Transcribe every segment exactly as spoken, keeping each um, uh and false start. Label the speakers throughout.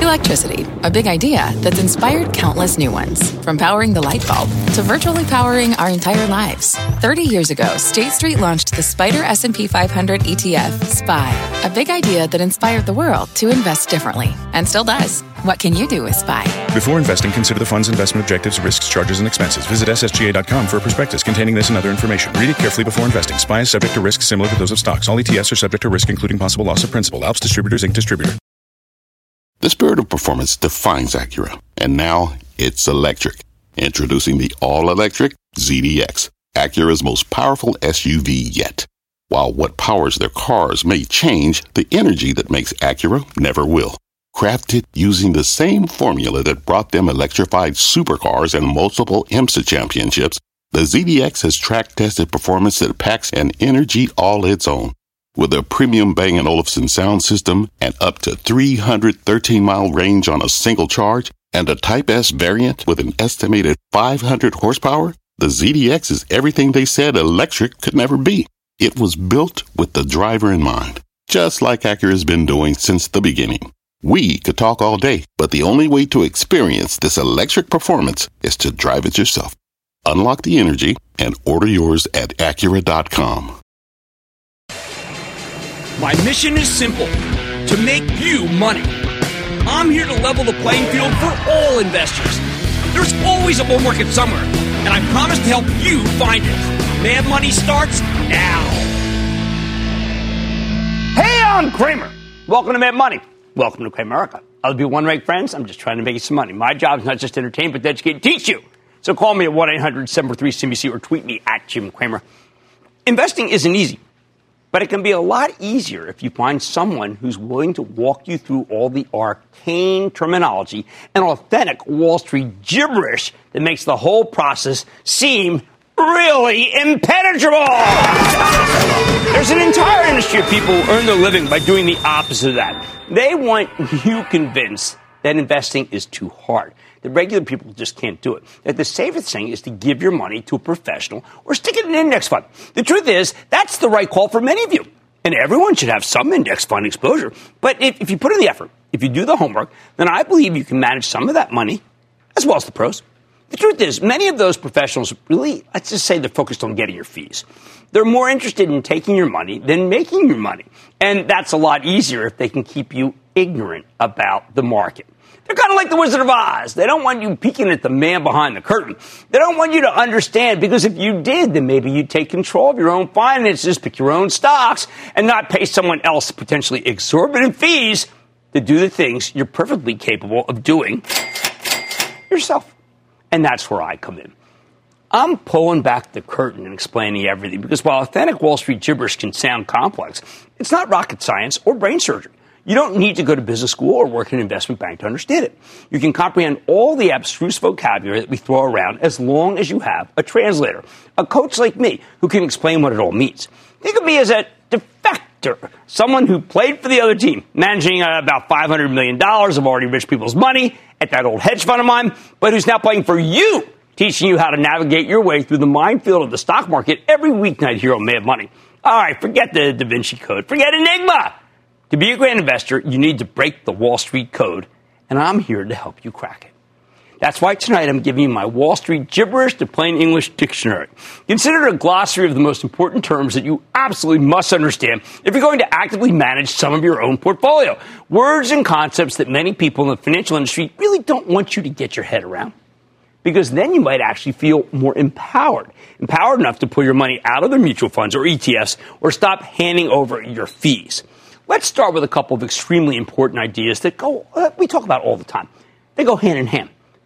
Speaker 1: Electricity, a big idea that's inspired countless new ones. From powering the light bulb to virtually powering our entire lives. thirty years ago, State Street launched the Spider S and P five hundred E T F, S P Y, a big idea that inspired the world to invest differently, and still does. What can you do with S P Y?
Speaker 2: Before investing, consider the fund's investment objectives, risks, charges, and expenses. Visit S S G A dot com for a prospectus containing this and other information. Read it carefully before investing. S P Y is subject to risks similar to those of stocks. All E T Fs are subject to risk, including possible loss of principal. Alps Distributors, Incorporated. Distributor.
Speaker 3: The spirit of performance defines Acura, and now it's electric. Introducing the all-electric Z D X, Acura's most powerful S U V yet. While what powers their cars may change, the energy that makes Acura never will. Crafted using the same formula that brought them electrified supercars and multiple IMSA championships, the Z D X has track-tested performance that packs an energy all its own. With a premium Bang and Olufsen sound system and up to three hundred thirteen mile range on a single charge, and a Type S variant with an estimated five hundred horsepower, the Z D X is everything they said electric could never be. It was built with the driver in mind, just like Acura's been doing since the beginning. We could talk all day, but the only way to experience this electric performance is to drive it yourself. Unlock the energy and order yours at Acura dot com.
Speaker 4: My mission is simple, to make you money. I'm here to level the playing field for all investors. There's always a bull market somewhere, and I promise to help you find it. Mad Money starts now. Hey, I'm Kramer. Welcome to Mad Money. Welcome to Cramerica. I'll be one-rank friends. I'm just trying to make you some money. My job is not just to entertain, but to educate and teach you. So call me at one eight hundred seven four three C B C or tweet me at Jim Cramer. Investing isn't easy. But it can be a lot easier if you find someone who's willing to walk you through all the arcane terminology and authentic Wall Street gibberish that makes the whole process seem really impenetrable. There's an entire industry of people who earn their living by doing the opposite of that. They want you convinced that investing is too hard. The regular people just can't do it. That the safest thing is to give your money to a professional or stick it in an index fund. The truth is, that's the right call for many of you. And everyone should have some index fund exposure. But if, if you put in the effort, if you do the homework, then I believe you can manage some of that money, as well as the pros. The truth is, many of those professionals really, let's just say they're focused on getting your fees. They're more interested in taking your money than making your money. And that's a lot easier if they can keep you ignorant about the market. They're kind of like the Wizard of Oz. They don't want you peeking at the man behind the curtain. They don't want you to understand, because if you did, then maybe you'd take control of your own finances, pick your own stocks, and not pay someone else potentially exorbitant fees to do the things you're perfectly capable of doing yourself. And that's where I come in. I'm pulling back the curtain and explaining everything, because while authentic Wall Street gibberish can sound complex, it's not rocket science or brain surgery. You don't need to go to business school or work in an investment bank to understand it. You can comprehend all the abstruse vocabulary that we throw around as long as you have a translator, a coach like me who can explain what it all means. Think of me as a defector, someone who played for the other team, managing uh, about five hundred million dollars of already rich people's money at that old hedge fund of mine, but who's now playing for you, teaching you how to navigate your way through the minefield of the stock market every weeknight here on Mad Money. All right, forget the Da Vinci Code. Forget Enigma. To be a great investor, you need to break the Wall Street code, and I'm here to help you crack it. That's why tonight I'm giving you my Wall Street Gibberish to Plain English Dictionary. Consider it a glossary of the most important terms that you absolutely must understand if you're going to actively manage some of your own portfolio. Words and concepts that many people in the financial industry really don't want you to get your head around, because then you might actually feel more empowered, empowered enough to pull your money out of their mutual funds or E T Fs or stop handing over your fees. Let's start with a couple of extremely important ideas that go, uh, we talk about all the time. They go hand in hand.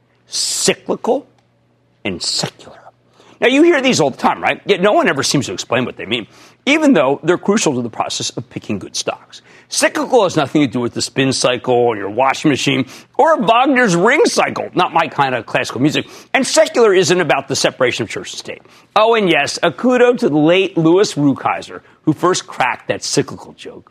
Speaker 4: Cyclical and secular. Now, you hear these all the time, right? Yet no one ever seems to explain what they mean, even though they're crucial to the process of picking good stocks. Cyclical has nothing to do with the spin cycle or your washing machine or Wagner's ring cycle, not my kind of classical music. And secular isn't about the separation of church and state. Oh, and yes, a kudo to the late Louis Rukeyser, who first cracked that cyclical joke.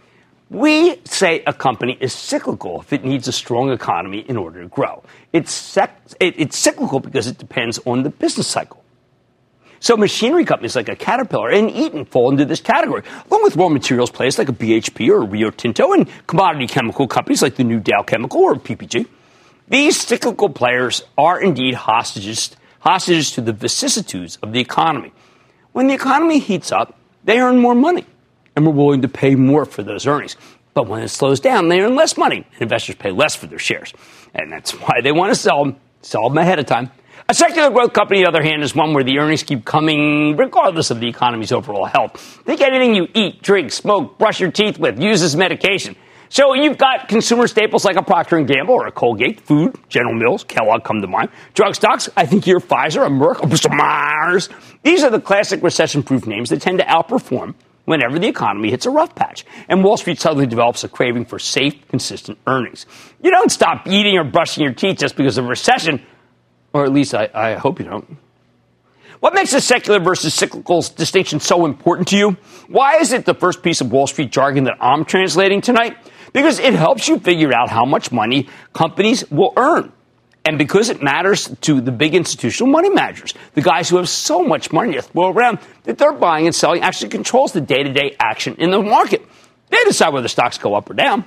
Speaker 4: We say a company is cyclical if it needs a strong economy in order to grow. It's, sec- it, it's cyclical because it depends on the business cycle. So machinery companies like a Caterpillar and Eaton fall into this category, along with raw materials players like a B H P or a Rio Tinto and commodity chemical companies like the new Dow Chemical or P P G. These cyclical players are indeed hostages, hostages to the vicissitudes of the economy. When the economy heats up, they earn more money, and we're willing to pay more for those earnings. But when it slows down, they earn less money, and investors pay less for their shares. And that's why they want to sell them, sell them ahead of time. A secular growth company, on the other hand, is one where the earnings keep coming regardless of the economy's overall health. Think anything you eat, drink, smoke, brush your teeth with, use as medication. So you've got consumer staples like a Procter and Gamble or a Colgate, food, General Mills, Kellogg come to mind. Drug stocks, I think you're Pfizer, a Merck, a Bristol Myers. These are the classic recession-proof names that tend to outperform whenever the economy hits a rough patch. And Wall Street suddenly develops a craving for safe, consistent earnings. You don't stop eating or brushing your teeth just because of a recession. Or at least I, I hope you don't. What makes the secular versus cyclical distinction so important to you? Why is it the first piece of Wall Street jargon that I'm translating tonight? Because it helps you figure out how much money companies will earn. And because it matters to the big institutional money managers, the guys who have so much money to throw around that they're buying and selling actually controls the day-to-day action in the market. They decide whether stocks go up or down.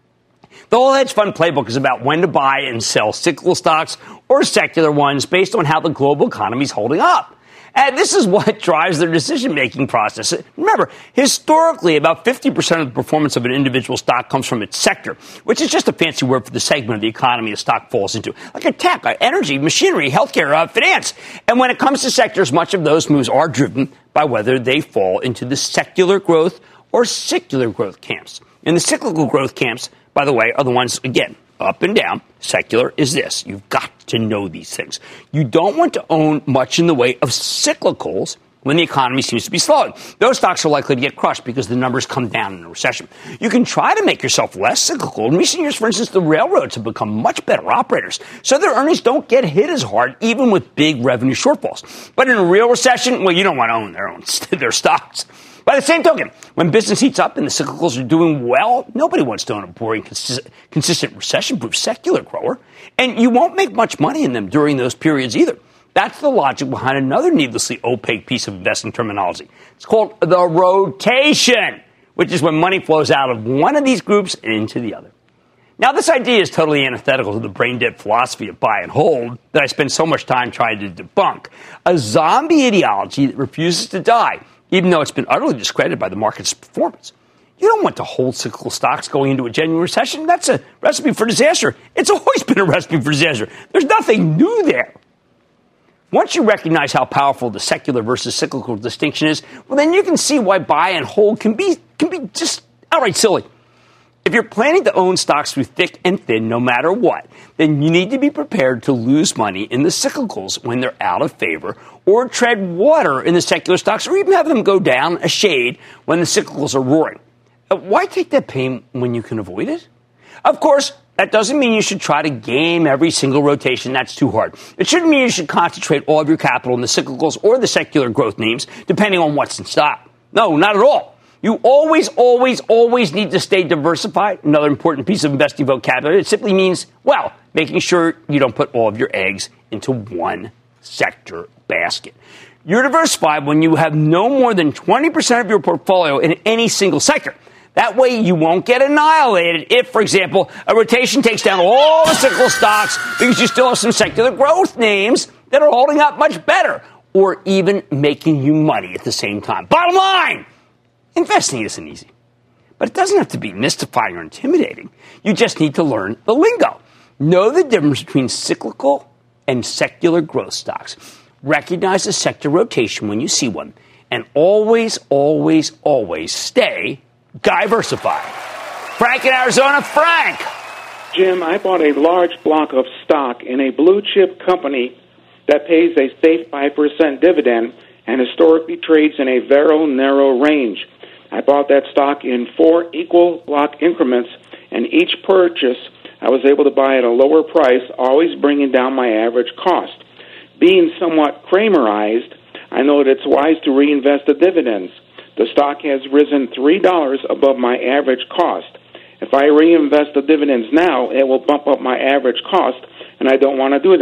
Speaker 4: The whole hedge fund playbook is about when to buy and sell cyclical stocks or secular ones based on how the global economy is holding up. And this is what drives their decision-making process. Remember, historically, about fifty percent of the performance of an individual stock comes from its sector, which is just a fancy word for the segment of the economy a stock falls into, like a tech, energy, machinery, healthcare, uh, finance. And when it comes to sectors, much of those moves are driven by whether they fall into the secular growth or secular growth camps. And the cyclical growth camps, by the way, are the ones, again, up and down. Secular is this. You've got to know these things. You don't want to own much in the way of cyclicals when the economy seems to be slowing. Those stocks are likely to get crushed because the numbers come down in a recession. You can try to make yourself less cyclical. In recent years, for instance, the railroads have become much better operators, so their earnings don't get hit as hard, even with big revenue shortfalls. But in a real recession, well, you don't want to own their own their stocks. By the same token, when business heats up and the cyclicals are doing well, nobody wants to own a boring, consist- consistent recession-proof secular grower. And you won't make much money in them during those periods either. That's the logic behind another needlessly opaque piece of investing terminology. It's called the rotation, which is when money flows out of one of these groups and into the other. Now, this idea is totally antithetical to the brain-dead philosophy of buy and hold that I spend so much time trying to debunk. A zombie ideology that refuses to die, even though it's been utterly discredited by the market's performance. You don't want to hold cyclical stocks going into a genuine recession. That's a recipe for disaster. It's always been a recipe for disaster. There's nothing new there. Once you recognize how powerful the secular versus cyclical distinction is, well, then you can see why buy and hold can be can be just outright silly. If you're planning to own stocks through thick and thin, no matter what, then you need to be prepared to lose money in the cyclicals when they're out of favor, or tread water in the secular stocks, or even have them go down a shade when the cyclicals are roaring. Why take that pain when you can avoid it? Of course, that doesn't mean you should try to game every single rotation. That's too hard. It shouldn't mean you should concentrate all of your capital in the cyclicals or the secular growth names, depending on what's in stock. No, not at all. You always, always, always need to stay diversified. Another important piece of investing vocabulary. It simply means, well, making sure you don't put all of your eggs into one sector basket. You're diversified when you have no more than twenty percent of your portfolio in any single sector. That way you won't get annihilated if, for example, a rotation takes down all the cyclical stocks because you still have some secular growth names that are holding up much better or even making you money at the same time. Bottom line, investing isn't easy, but it doesn't have to be mystifying or intimidating. You just need to learn the lingo. Know the difference between cyclical and secular growth stocks. Recognize the sector rotation when you see one, and always, always, always stay diversified. Frank in Arizona. Frank.
Speaker 5: Jim, I bought a large block of stock in a blue chip company that pays a safe five percent dividend and historically trades in a very narrow range. I bought that stock in four equal block increments, and each purchase I was able to buy at a lower price, always bringing down my average cost. Being somewhat Kramerized, I know that it's wise to reinvest the dividends. The stock has risen three dollars above my average cost. If I reinvest the dividends now, it will bump up my average cost, and I don't want to do that.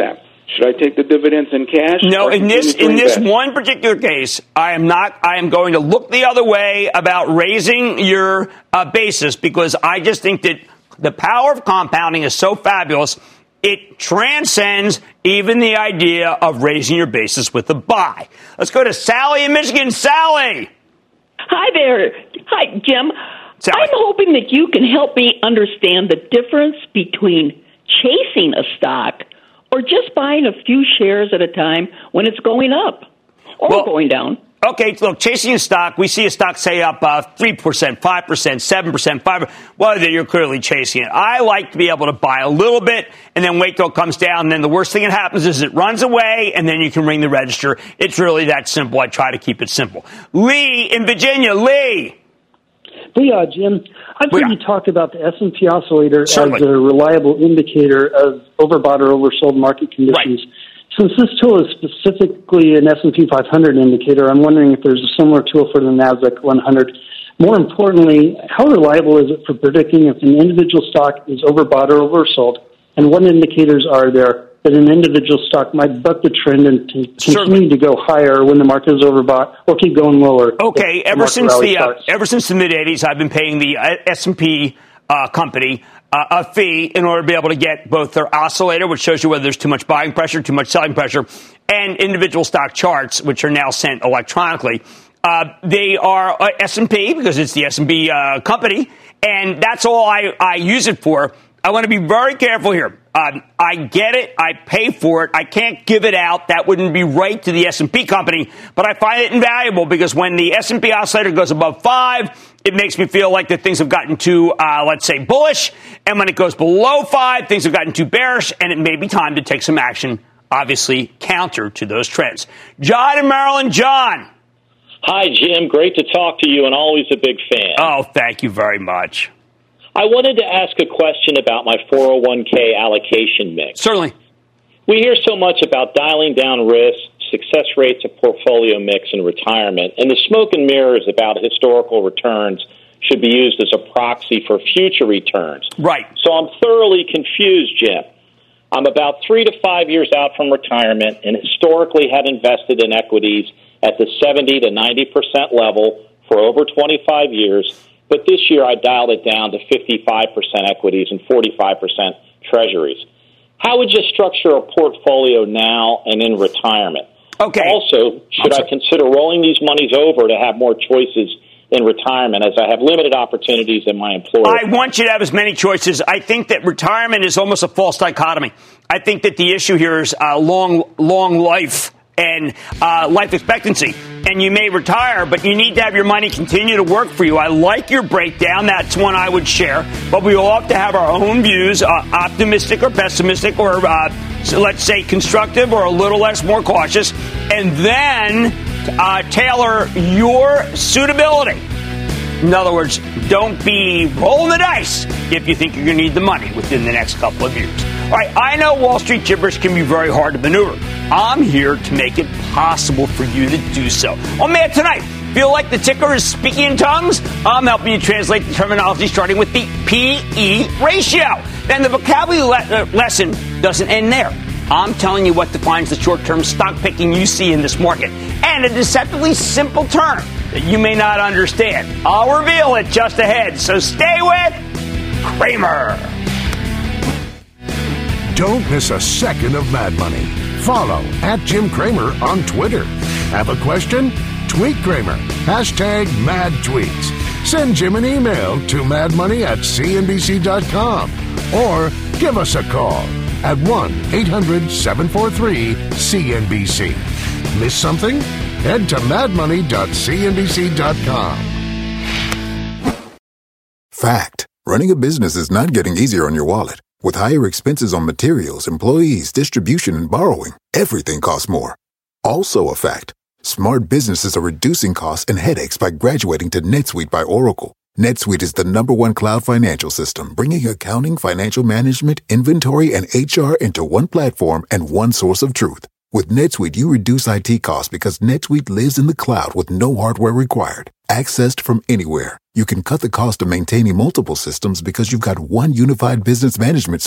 Speaker 5: Should I take the dividends in cash?
Speaker 4: No, in this in this
Speaker 5: invest?
Speaker 4: one particular case, I am not. I am going to look the other way about raising your uh, basis because I just think that the power of compounding is so fabulous. It transcends even the idea of raising your basis with a buy. Let's go to Sally in Michigan. Sally.
Speaker 6: Hi there. Hi, Jim.
Speaker 4: Sally.
Speaker 6: I'm hoping that you can help me understand the difference between chasing a stock or just buying a few shares at a time when it's going up or
Speaker 4: well,
Speaker 6: going down.
Speaker 4: Okay, look, chasing a stock, we see a stock, say, up uh, three percent, five percent, seven percent, five percent. Well, then you're clearly chasing it. I like to be able to buy a little bit and then wait till it comes down. And then the worst thing that happens is it runs away, and then you can ring the register. It's really that simple. I try to keep it simple. Lee in Virginia. Lee.
Speaker 7: Yeah, Jim, I've heard
Speaker 4: yeah.
Speaker 7: you talk about the S and P oscillator
Speaker 4: Certainly.
Speaker 7: as a reliable indicator of overbought or oversold market conditions.
Speaker 4: Right.
Speaker 7: Since this tool is specifically an S and P five hundred indicator, I'm wondering if there's a similar tool for the NASDAQ one hundred. More importantly, how reliable is it for predicting if an individual stock is overbought or oversold? And what indicators are there that an individual stock might buck the trend and to continue
Speaker 4: Certainly.
Speaker 7: to go higher when the market is overbought or keep going lower?
Speaker 4: Okay, ever since the uh, ever since the mid eighties, I've been paying the uh, S and P uh, company uh, a fee in order to be able to get both their oscillator, which shows you whether there's too much buying pressure, too much selling pressure, and individual stock charts, which are now sent electronically. Uh, they are uh, S and P because it's the S and P uh, company, and that's all I, I use it for. I want to be very careful here. Um, I get it. I pay for it. I can't give it out. That wouldn't be right to the S and P company. But I find it invaluable because when the S and P oscillator goes above five, it makes me feel like that things have gotten too, uh, let's say, bullish. And when it goes below five, things have gotten too bearish, and it may be time to take some action, obviously, counter to those trends. John in Maryland. John.
Speaker 8: Hi, Jim. Great to talk to you, and always a big fan.
Speaker 4: Oh, thank you very much.
Speaker 8: I wanted to ask a question about my four oh one k allocation mix.
Speaker 4: Certainly.
Speaker 8: We hear so much about dialing down risk, success rates of portfolio mix in retirement, and the smoke and mirrors about historical returns should be used as a proxy for future returns.
Speaker 4: Right.
Speaker 8: So I'm thoroughly confused, Jim. I'm about three to five years out from retirement and historically had invested in equities at the seventy to ninety percent level for over twenty-five years. But this year, I dialed it down to fifty-five percent equities and forty-five percent treasuries. How would you structure a portfolio now and in retirement?
Speaker 4: Okay.
Speaker 8: Also, should I consider rolling these monies over to have more choices in retirement, as I have limited opportunities in my employer?
Speaker 4: I want you to have as many choices. I think that retirement is almost a false dichotomy. I think that the issue here is uh, long, long life and uh, life expectancy. And you may retire, but you need to have your money continue to work for you. I like your breakdown. That's one I would share. But we all have to have our own views, uh, optimistic or pessimistic, or uh, so let's say constructive or a little less, more cautious. And then uh, tailor your suitability. In other words, don't be rolling the dice if you think you're going to need the money within the next couple of years. All right, I know Wall Street gibberish can be very hard to maneuver. I'm here to make it possible for you to do so. On Mad Tonight, feel like the ticker is speaking in tongues? I'm helping you translate the terminology starting with the P E ratio. Then the vocabulary le- lesson doesn't end there. I'm telling you what defines the short-term stock picking you see in this market, and a deceptively simple term that you may not understand. I'll reveal it just ahead, so stay with Cramer.
Speaker 9: Don't miss a second of Mad Money. Follow at Jim Cramer on Twitter. Have a question? Tweet Cramer. Hashtag Mad Tweets. Send Jim an email to madmoney at c n b c dot com or give us a call at one eight hundred seven four three C N B C. Miss something? Head to mad money dot c n b c dot com.
Speaker 10: Fact. Running a business is not getting easier on your wallet. With higher expenses on materials, employees, distribution, and borrowing, everything costs more. Also a fact. Smart businesses are reducing costs and headaches by graduating to NetSuite by Oracle. NetSuite is the number one cloud financial system, bringing accounting, financial management, inventory, and H R into one platform and one source of truth. With NetSuite, you reduce I T costs because NetSuite lives in the cloud with no hardware required. Accessed from anywhere. You can cut the cost of maintaining multiple systems because you've got one unified business management suite.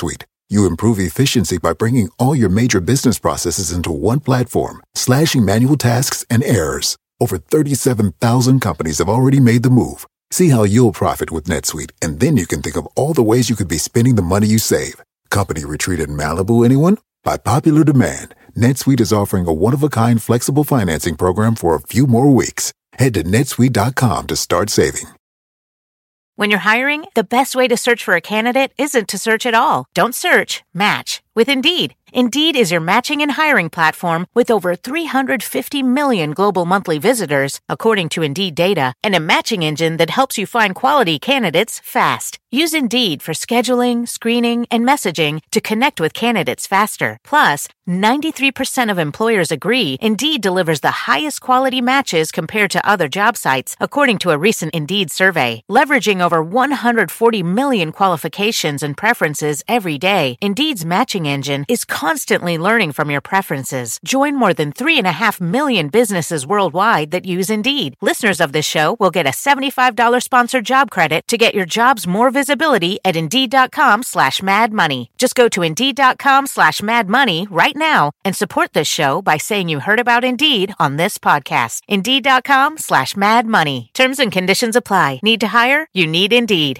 Speaker 10: You improve efficiency by bringing all your major business processes into one platform, slashing manual tasks and errors. Over thirty-seven thousand companies have already made the move. See how you'll profit with NetSuite, and then you can think of all the ways you could be spending the money you save. Company retreat in Malibu, anyone? By popular demand, NetSuite is offering a one-of-a-kind flexible financing program for a few more weeks. Head to netsuite dot com to start saving.
Speaker 11: When you're hiring, the best way to search for a candidate isn't to search at all. Don't search, match with Indeed. Indeed is your matching and hiring platform with over three hundred fifty million global monthly visitors, according to Indeed data, and a matching engine that helps you find quality candidates fast. Use Indeed for scheduling, screening, and messaging to connect with candidates faster. Plus, ninety-three percent of employers agree Indeed delivers the highest quality matches compared to other job sites, according to a recent Indeed survey. Leveraging over one hundred forty million qualifications and preferences every day, Indeed's matching engine is constantly learning from your preferences. Join more than three and a half million businesses worldwide that use Indeed. Listeners of this show will get a seventy-five dollars sponsored job credit to get your jobs more visibility at Indeed.com slash Mad Money. Just go to Indeed.com slash Mad Money right now and support this show by saying you heard about Indeed on this podcast. Indeed.com slash Mad Money. Terms and conditions apply. Need to hire? You need Indeed.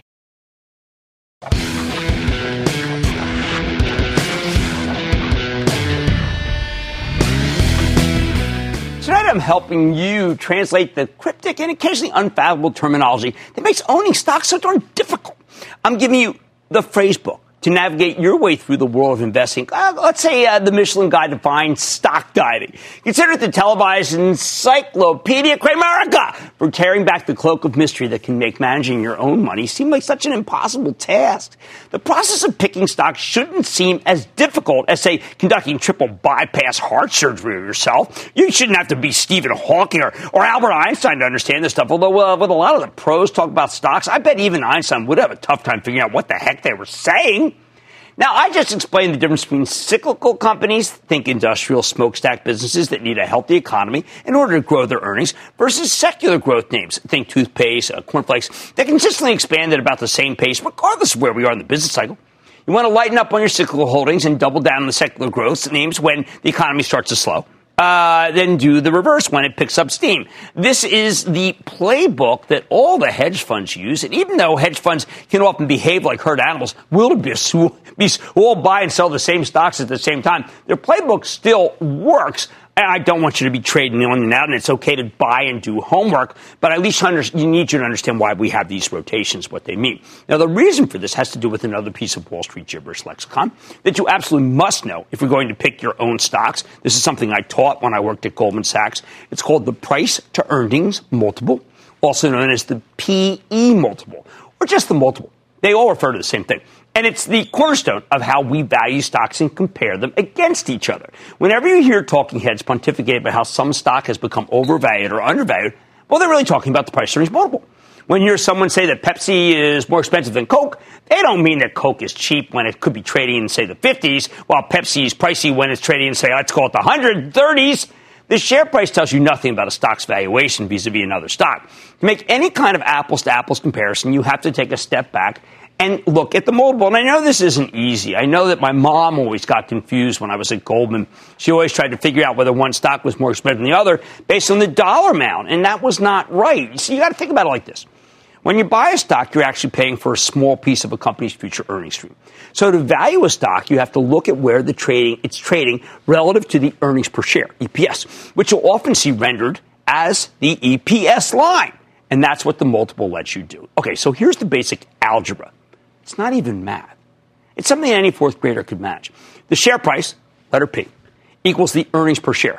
Speaker 4: Tonight I'm helping you translate the cryptic and occasionally unfathomable terminology that makes owning stocks so darn difficult. I'm giving you the phrase book to navigate your way through the world of investing. Uh, let's say uh, the Michelin Guide to Fine Stock Diving. Consider it the televised encyclopedia Cramerica for tearing back the cloak of mystery that can make managing your own money seem like such an impossible task. The process of picking stocks shouldn't seem as difficult as, say, conducting triple bypass heart surgery of yourself. You shouldn't have to be Stephen Hawking or, or Albert Einstein to understand this stuff, although uh, with a lot of the pros talk about stocks, I bet even Einstein would have a tough time figuring out what the heck they were saying. Now, I just explained the difference between cyclical companies, think industrial smokestack businesses that need a healthy economy in order to grow their earnings, versus secular growth names, think toothpaste, uh, cornflakes, that consistently expand at about the same pace regardless of where we are in the business cycle. You want to lighten up on your cyclical holdings and double down on the secular growth names when the economy starts to slow. Uh, then do the reverse when it picks up steam. This is the playbook that all the hedge funds use. And even though hedge funds can often behave like herd animals, wildebeests who all buy and sell the same stocks at the same time, their playbook still works. And I don't want you to be trading on and out, and it's okay to buy and do homework, but at least under, you need you to understand why we have these rotations, what they mean. Now, the reason for this has to do with another piece of Wall Street gibberish lexicon that you absolutely must know if you're going to pick your own stocks. This is something I taught when I worked at Goldman Sachs. It's called the price to earnings multiple, also known as the P E multiple, or just the multiple. They all refer to the same thing. And it's the cornerstone of how we value stocks and compare them against each other. Whenever you hear talking heads pontificate about how some stock has become overvalued or undervalued, well, they're really talking about the price earnings multiple. When you hear someone say that Pepsi is more expensive than Coke, they don't mean that Coke is cheap when it could be trading in, say, the fifties, while Pepsi is pricey when it's trading in, say, let's call it the one hundred thirties. The share price tells you nothing about a stock's valuation vis-a-vis another stock. To make any kind of apples-to-apples comparison, you have to take a step back and look at the multiple. And I know this isn't easy. I know that my mom always got confused when I was at Goldman. She always tried to figure out whether one stock was more expensive than the other based on the dollar amount, and that was not right. You see, you got to think about it like this. When you buy a stock, you're actually paying for a small piece of a company's future earnings stream. So to value a stock, you have to look at where the trading it's trading relative to the earnings per share, E P S, which you'll often see rendered as the E P S line. And that's what the multiple lets you do. Okay, so here's the basic algebra. It's not even math. It's something any fourth grader could manage. The share price, letter P, equals the earnings per share.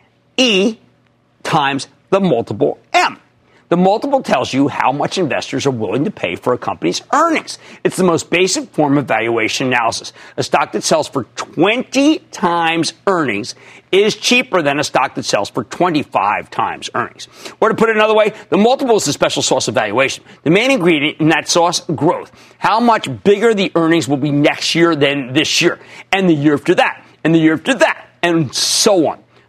Speaker 4: E times the multiple M. The multiple tells you how much investors are willing to pay for a company's earnings. It's the most basic form of valuation analysis. A stock that sells for twenty times earnings is cheaper than a stock that sells for twenty-five times earnings. Or to put it another way, the multiple is the special sauce of valuation. The main ingredient in that sauce, growth. How much bigger the earnings will be next year than this year, and the year after that, and the year after that, and so on.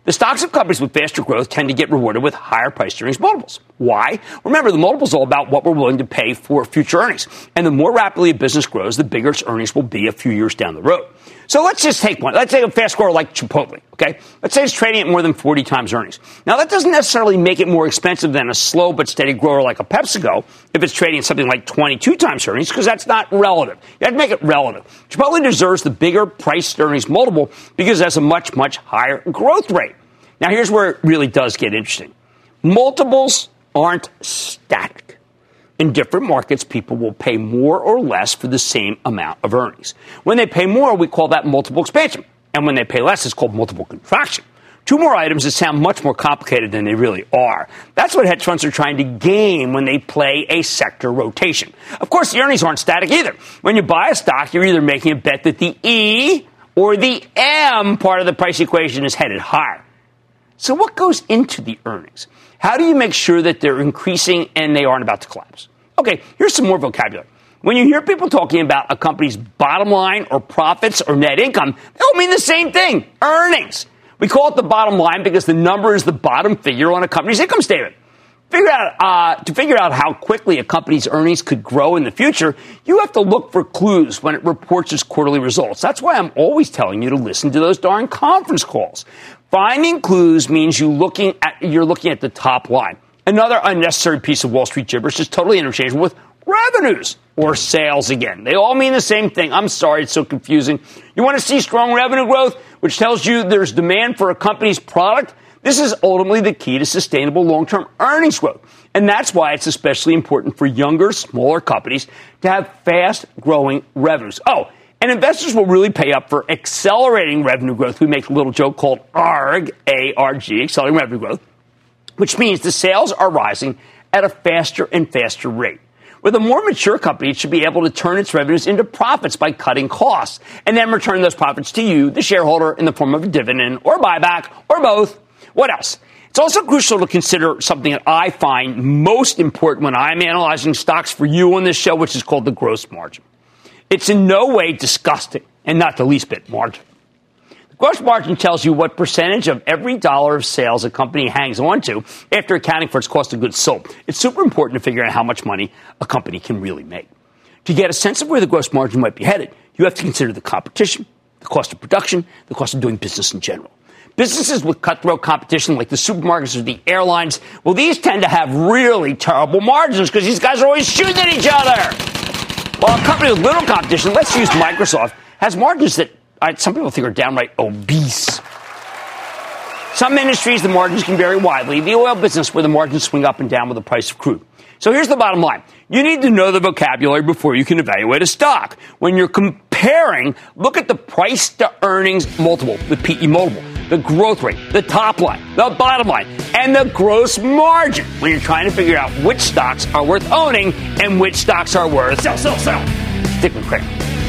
Speaker 4: The stocks of companies with faster growth tend to get rewarded with higher price earnings multiples. Why? Remember, the multiple is all about what we're willing to pay for future earnings. And the more rapidly a business grows, the bigger its earnings will be a few years down the road. So let's just take one. Let's take a fast grower like Chipotle, okay? Let's say it's trading at more than forty times earnings. Now, that doesn't necessarily make it more expensive than a slow but steady grower like a PepsiCo if it's trading at something like twenty-two times earnings, because that's not relative. You have to make it relative. Chipotle deserves the bigger price earnings multiple because it has a much, much higher growth rate. Now, here's where it really does get interesting. Multiples aren't static. In different markets, people will pay more or less for the same amount of earnings. When they pay more, we call that multiple expansion. And when they pay less, it's called multiple contraction. Two more items that sound much more complicated than they really are. That's what hedge funds are trying to gain when they play a sector rotation. Of course, the earnings aren't static either. When you buy a stock, you're either making a bet that the E or the M part of the price equation is headed higher. So what goes into the earnings? How do you make sure that they're increasing and they aren't about to collapse? Okay, here's some more vocabulary. When you hear people talking about a company's bottom line or profits or net income, they all mean the same thing, earnings. We call it the bottom line because the number is the bottom figure on a company's income statement. Figure out, uh, to figure out how quickly a company's earnings could grow in the future, you have to look for clues when it reports its quarterly results. That's why I'm always telling you to listen to those darn conference calls. Finding clues means you looking at, you're looking at the top line. Another unnecessary piece of Wall Street gibberish is totally interchangeable with revenues or sales again. They all mean the same thing. I'm sorry, it's so confusing. You want to see strong revenue growth, which tells you there's demand for a company's product? This is ultimately the key to sustainable long-term earnings growth. And that's why it's especially important for younger, smaller companies to have fast-growing revenues. Oh, and investors will really pay up for accelerating revenue growth. We make a little joke called A R G, A R G, accelerating revenue growth, which means the sales are rising at a faster and faster rate. With a more mature company, it should be able to turn its revenues into profits by cutting costs and then return those profits to you, the shareholder, in the form of a dividend or buyback or both. What else? It's also crucial to consider something that I find most important when I'm analyzing stocks for you on this show, which is called the gross margin. It's in no way disgusting and not the least bit margin. The gross margin tells you what percentage of every dollar of sales a company hangs on to after accounting for its cost of goods sold. It's super important to figure out how much money a company can really make. To get a sense of where the gross margin might be headed, you have to consider the competition, the cost of production, the cost of doing business in general. Businesses with cutthroat competition like the supermarkets or the airlines, well, these tend to have really terrible margins because these guys are always shooting at each other. While a company with little competition, let's use Microsoft, has margins that uh, some people think are downright obese. Some industries, the margins can vary widely. The oil business, where the margins swing up and down with the price of crude. So here's the bottom line. You need to know the vocabulary before you can evaluate a stock. When you're comparing, look at the price to earnings multiple, the P E multiple, the growth rate, the top line, the bottom line, and the gross margin when you're trying to figure out which stocks are worth owning and which stocks are worth sell, sell, sell. Stick with Craig.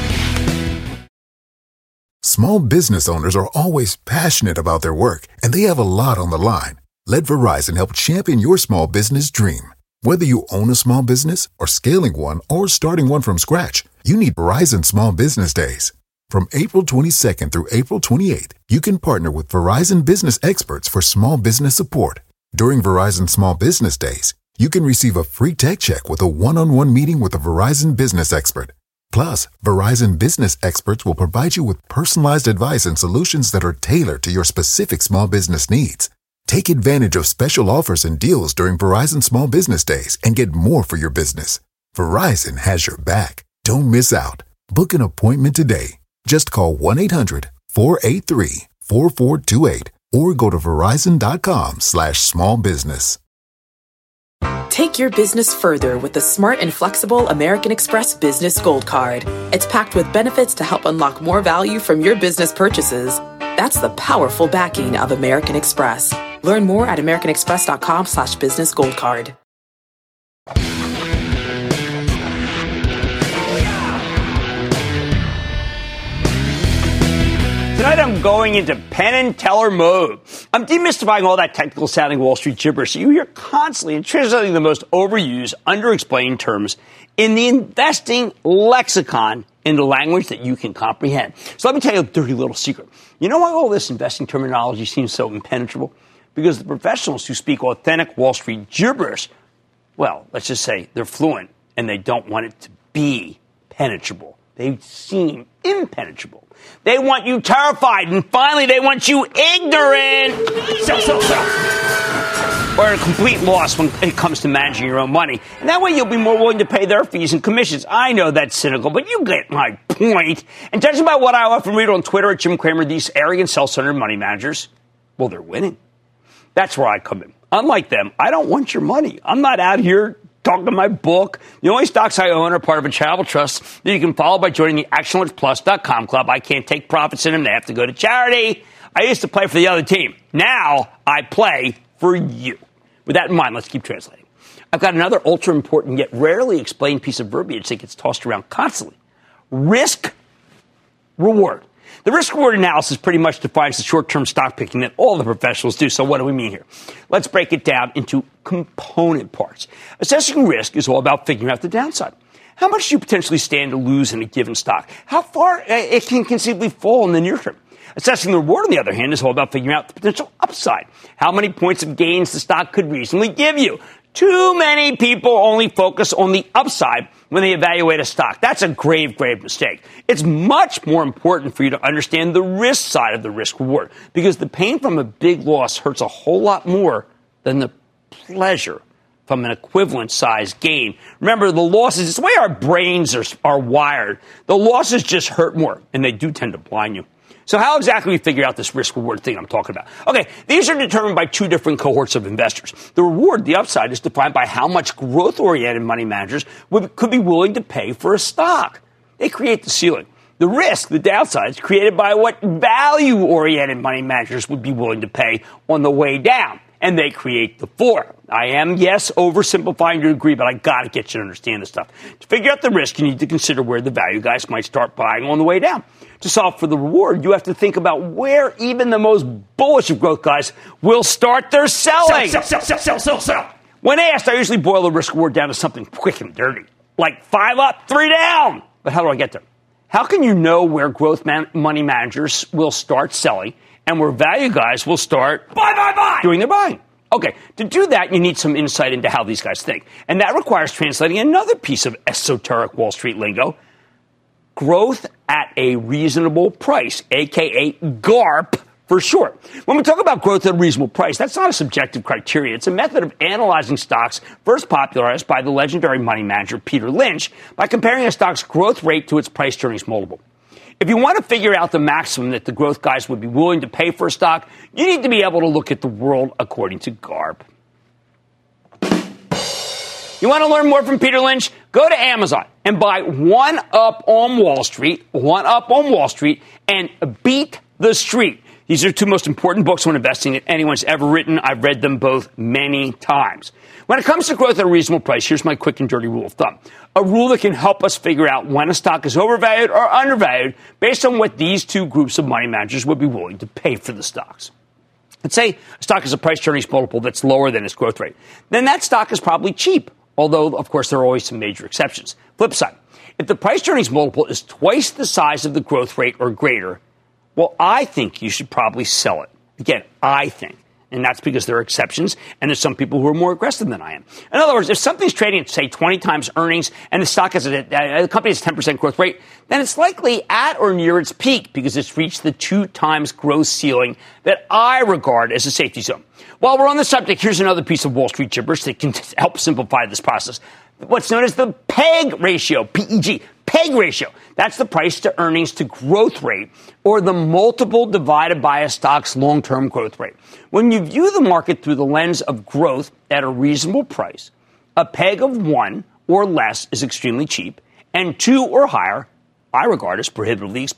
Speaker 10: Small business owners are always passionate about their work, and they have a lot on the line. Let Verizon help champion your small business dream. Whether you own a small business or scaling one or starting one from scratch, you need Verizon Small Business Days. From April twenty-second through April twenty-eighth, you can partner with Verizon business experts for small business support. During Verizon Small Business Days, you can receive a free tech check with a one-on-one meeting with a Verizon business expert. Plus, Verizon business experts will provide you with personalized advice and solutions that are tailored to your specific small business needs. Take advantage of special offers and deals during Verizon Small Business Days and get more for your business. Verizon has your back. Don't miss out. Book an appointment today. Just call one eight hundred four eight three four four two eight or go to verizon.com slash small business.
Speaker 12: Take your business further with the smart and flexible American Express Business Gold Card. It's packed with benefits to help unlock more value from your business purchases. That's the powerful backing of American Express. Learn more at americanexpress.com slash business gold card.
Speaker 4: Tonight right, I'm going into Penn and Teller mode. I'm demystifying all that technical sounding Wall Street gibberish you hear constantly and translating the most overused, underexplained terms in the investing lexicon into language that you can comprehend. So let me tell you a dirty little secret. You know why all this investing terminology seems so impenetrable? Because the professionals who speak authentic Wall Street gibberish, well, let's just say they're fluent and they don't want it to be penetrable. They seem impenetrable. They want you terrified, and finally they want you ignorant. Sell, sell, sell. Or a complete loss when it comes to managing your own money. And that way you'll be more willing to pay their fees and commissions. I know that's cynical, but you get my point. And judging by what I often read on Twitter at Jim Cramer, these arrogant, self-centered money managers, well, they're winning. That's where I come in. Unlike them, I don't want your money. I'm not out here talking my book. The only stocks I own are part of a charitable trust that you can follow by joining the action alerts plus dot com club. I can't take profits in them. They have to go to charity. I used to play for the other team. Now I play for you. With that in mind, let's keep translating. I've got another ultra important yet rarely explained piece of verbiage that gets tossed around constantly. Risk reward. The risk-reward analysis pretty much defines the short-term stock picking that all the professionals do. So what do we mean here? Let's break it down into component parts. Assessing risk is all about figuring out the downside. How much do you potentially stand to lose in a given stock? How far it can conceivably fall in the near term? Assessing the reward, on the other hand, is all about figuring out the potential upside. How many points of gains the stock could reasonably give you? Too many people only focus on the upside when they evaluate a stock. That's a grave, grave mistake. It's much more important for you to understand the risk side of the risk reward, because the pain from a big loss hurts a whole lot more than the pleasure from an equivalent size gain. Remember, the losses, it's the way our brains are, are wired. The losses just hurt more, and they do tend to blind you. So how exactly we figure out this risk-reward thing I'm talking about? Okay, these are determined by two different cohorts of investors. The reward, the upside, is defined by how much growth-oriented money managers would, could be willing to pay for a stock. They create the ceiling. The risk, the downside, is created by what value-oriented money managers would be willing to pay on the way down. And they create the floor. I am, yes, oversimplifying to a degree, but I got to get you to understand this stuff. To figure out the risk, you need to consider where the value guys might start buying on the way down. To solve for the reward, you have to think about where even the most bullish of growth guys will start their selling.
Speaker 13: Sell, sell, sell, sell, sell, sell.
Speaker 4: When asked, I usually boil the risk reward down to something quick and dirty, like five up, three down. But how do I get there? How can you know where growth man- money managers will start selling and where value guys will start
Speaker 13: buy, buy, buy.
Speaker 4: doing their buying? Okay, to do that, you need some insight into how these guys think. And that requires translating another piece of esoteric Wall Street lingo, growth at a reasonable price, a k a. GARP for short. When we talk about growth at a reasonable price, that's not a subjective criteria. It's a method of analyzing stocks first popularized by the legendary money manager Peter Lynch by comparing a stock's growth rate to its price-to-earnings multiple. If you want to figure out the maximum that the growth guys would be willing to pay for a stock, you need to be able to look at the world according to GARP. You want to learn more from Peter Lynch? Go to Amazon and buy One Up on Wall Street, One Up on Wall Street, and Beat the Street. These are the two most important books on investing that anyone's ever written. I've read them both many times. When it comes to growth at a reasonable price, here's my quick and dirty rule of thumb. A rule that can help us figure out when a stock is overvalued or undervalued based on what these two groups of money managers would be willing to pay for the stocks. Let's say a stock has a price-to-earnings multiple that's lower than its growth rate. Then that stock is probably cheap, although, of course, there are always some major exceptions. Flip side, if the price-to-earnings multiple is twice the size of the growth rate or greater, well, I think you should probably sell it. Again, I think. And that's because there are exceptions, and there's some people who are more aggressive than I am. In other words, if something's trading at, say, twenty times earnings, and the stock has a, uh, the company has a ten percent growth rate, then it's likely at or near its peak because it's reached the two times growth ceiling that I regard as a safety zone. While we're on the subject, here's another piece of Wall Street gibberish that can help simplify this process. What's known as the PEG ratio, P E G, PEG ratio. That's the price to earnings to growth rate, or the multiple divided by a stock's long-term growth rate. When you view the market through the lens of growth at a reasonable price, a PEG of one or less is extremely cheap, and two or higher I regard as prohibitively expensive.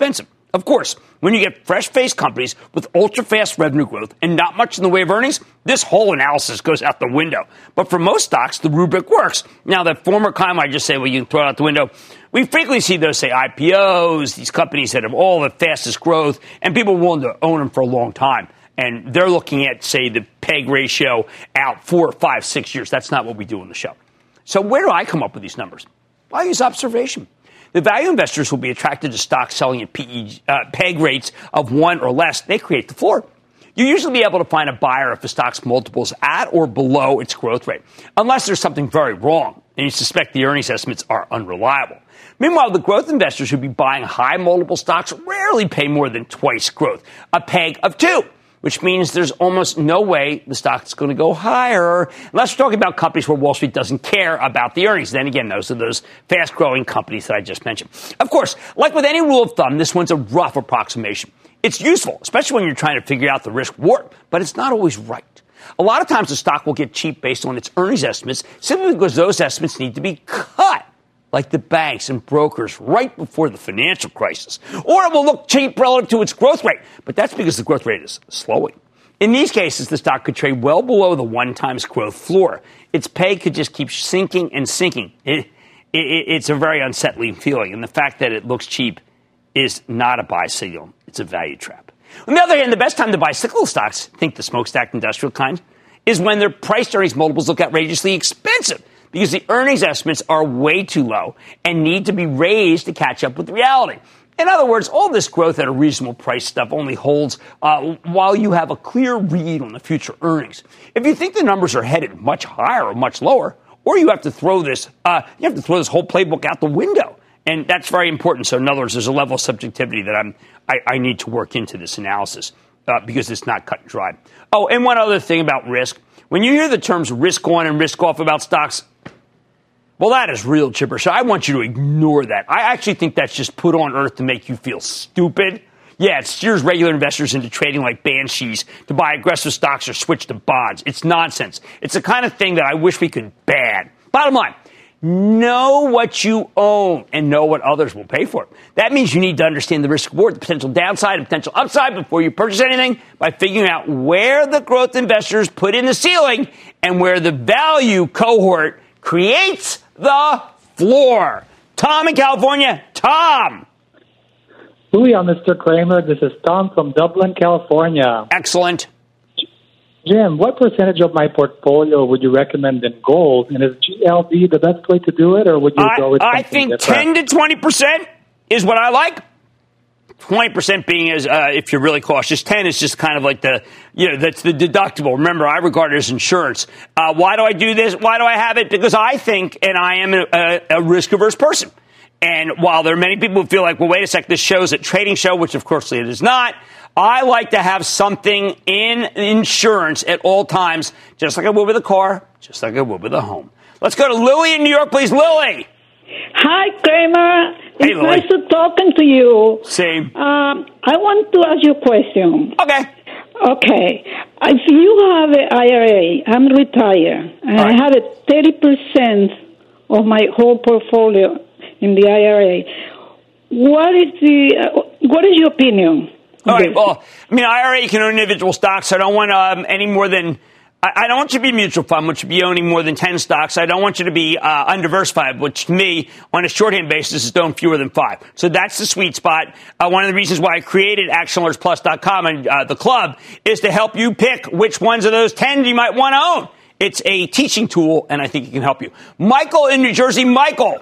Speaker 4: Of course, when you get fresh-faced companies with ultra-fast revenue growth and not much in the way of earnings, this whole analysis goes out the window. But for most stocks, the rubric works. Now, that former comment I just say, well, you can throw it out the window, we frequently see those, say, I P Os, these companies that have all the fastest growth, and people are willing to own them for a long time. And they're looking at, say, the P E G ratio out four, five, six years. That's not what we do on the show. So where do I come up with these numbers? I use observation. The value investors will be attracted to stocks selling at P E, uh, P E G rates of one or less. They create the floor. You usually be able to find a buyer if the stock's multiple is at or below its growth rate, unless there's something very wrong and you suspect the earnings estimates are unreliable. Meanwhile, the growth investors who be buying high multiple stocks rarely pay more than twice growth, a P E G of two, which means there's almost no way the stock's going to go higher unless we're talking about companies where Wall Street doesn't care about the earnings. Then again, those are those fast-growing companies that I just mentioned. Of course, like with any rule of thumb, this one's a rough approximation. It's useful, especially when you're trying to figure out the risk reward, but it's not always right. A lot of times the stock will get cheap based on its earnings estimates simply because those estimates need to be cut, like the banks and brokers right before the financial crisis. Or it will look cheap relative to its growth rate, but that's because the growth rate is slowing. In these cases, the stock could trade well below the one times growth floor. Its pay could just keep sinking and sinking. It, it, it's a very unsettling feeling, and the fact that it looks cheap is not a buy signal. It's a value trap. On the other hand, the best time to buy cyclical stocks, think the smokestack industrial kind, is when their price earnings multiples look outrageously expensive, because the earnings estimates are way too low and need to be raised to catch up with reality. In other words, all this growth at a reasonable price stuff only holds uh, while you have a clear read on the future earnings. If you think the numbers are headed much higher or much lower, or you have to throw this, uh, you have to throw this whole playbook out the window. And that's very important. So in other words, there's a level of subjectivity that I'm, I, I need to work into this analysis uh, because it's not cut and dry. Oh, and one other thing about risk. When you hear the terms risk on and risk off about stocks, well, that is real gibberish. I want you to ignore that. I actually think that's just put on earth to make you feel stupid. Yeah, it steers regular investors into trading like banshees to buy aggressive stocks or switch to bonds. It's nonsense. It's the kind of thing that I wish we could ban. Bottom line, know what you own and know what others will pay for it. That means you need to understand the risk reward, the potential downside and potential upside before you purchase anything by figuring out where the growth investors put in the ceiling and where the value cohort creates the floor. Tom in California. Tom.
Speaker 13: Booyah, Mister Cramer. This is Tom from Dublin, California.
Speaker 4: Excellent.
Speaker 13: Jim, what percentage of my portfolio would you recommend in gold? And is G L D the best way to do it, or would you
Speaker 4: I,
Speaker 13: go with something
Speaker 4: I think
Speaker 13: different?
Speaker 4: ten to twenty percent is what I like. twenty percent being as uh, if you're really cautious. ten is just kind of like the, you know, that's the deductible. Remember, I regard it as insurance. Uh, why do I do this? Why do I have it? Because I think, and I am a, a, a risk-averse person. And while there are many people who feel like, well, wait a sec, this show's a trading show, which of course it is not, I like to have something in insurance at all times, just like I would with a car, just like I would with a home. Let's go to Lily in New York, please. Lily.
Speaker 14: Hi, Kramer.
Speaker 4: Hey,
Speaker 14: it's
Speaker 4: Lily.
Speaker 14: nice to talking to you.
Speaker 4: Same.
Speaker 14: Um, I want to ask you a question.
Speaker 4: Okay.
Speaker 14: Okay. If you have an I R A, I'm retired, and
Speaker 4: Right.
Speaker 14: I have a thirty percent of my whole portfolio in the I R A. What is the uh, what is your opinion?
Speaker 4: All right. Well, I mean, I R A can own individual stocks. I don't want um, any more than. I, I don't want you to be a mutual fund, which would be owning more than ten stocks. I don't want you to be uh, undiversified, which to me, on a shorthand basis, is own fewer than five. So that's the sweet spot. Uh, one of the reasons why I created action alerts plus dot com and uh, the club is to help you pick which ones of those ten you might want to own. It's a teaching tool, and I think it can help you. Michael in New Jersey. Michael.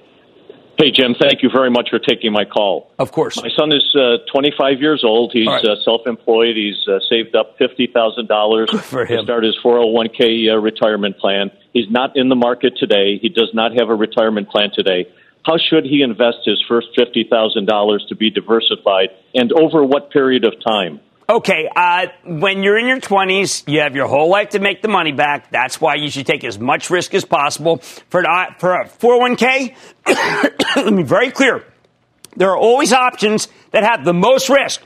Speaker 8: Hey, Jim, thank you very much for taking my call.
Speaker 4: Of course.
Speaker 8: My son is uh, twenty-five years old. He's
Speaker 4: right.
Speaker 8: uh, self-employed. He's uh, saved up fifty thousand dollars to start his four oh one k uh, retirement plan. He's not in the market today. He does not have a retirement plan today. How should he invest his first fifty thousand dollars to be diversified, and over what period of time?
Speaker 4: Okay, uh, when you're in your twenties, you have your whole life to make the money back. That's why you should take as much risk as possible. For an, for a four oh one k, let me be very clear. There are always options that have the most risk.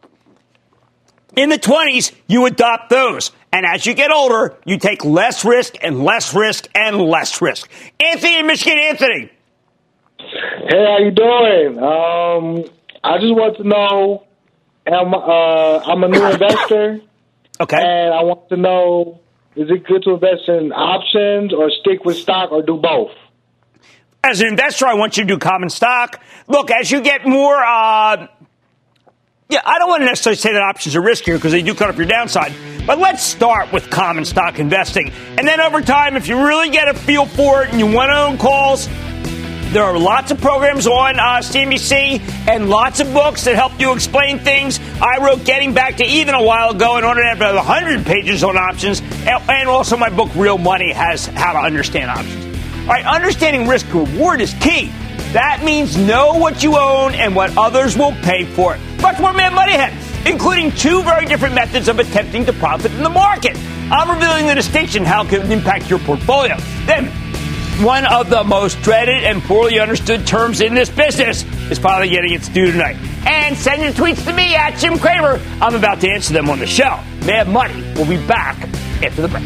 Speaker 4: In the twenties, you adopt those. And as you get older, you take less risk and less risk and less risk. Anthony in Michigan. Anthony.
Speaker 15: Hey, how you doing? Um, I just want to know, am, uh, I'm a new investor.
Speaker 4: Okay.
Speaker 15: And I want to know, is it good to invest in options or stick with stock or do both?
Speaker 4: As an investor, I want you to do common stock. Look, as you get more, uh, yeah, I don't want to necessarily say that options are riskier because they do cut up your downside. But let's start with common stock investing. And then over time, if you really get a feel for it and you want to own calls, there are lots of programs on uh, C N B C and lots of books that help you explain things. I wrote Getting Back to Even a while ago in order to have about one hundred pages on options. And also my book, Real Money, has how to understand options. All right, understanding risk reward is key. That means know what you own and what others will pay for it. Much more Mad Money ahead, including two very different methods of attempting to profit in the market. I'm revealing the distinction, how it can impact your portfolio. Then, one of the most dreaded and poorly understood terms in this business is finally getting its due tonight. And send your tweets to me at Jim Cramer. I'm about to answer them on the show. Mad Money will be back after the break.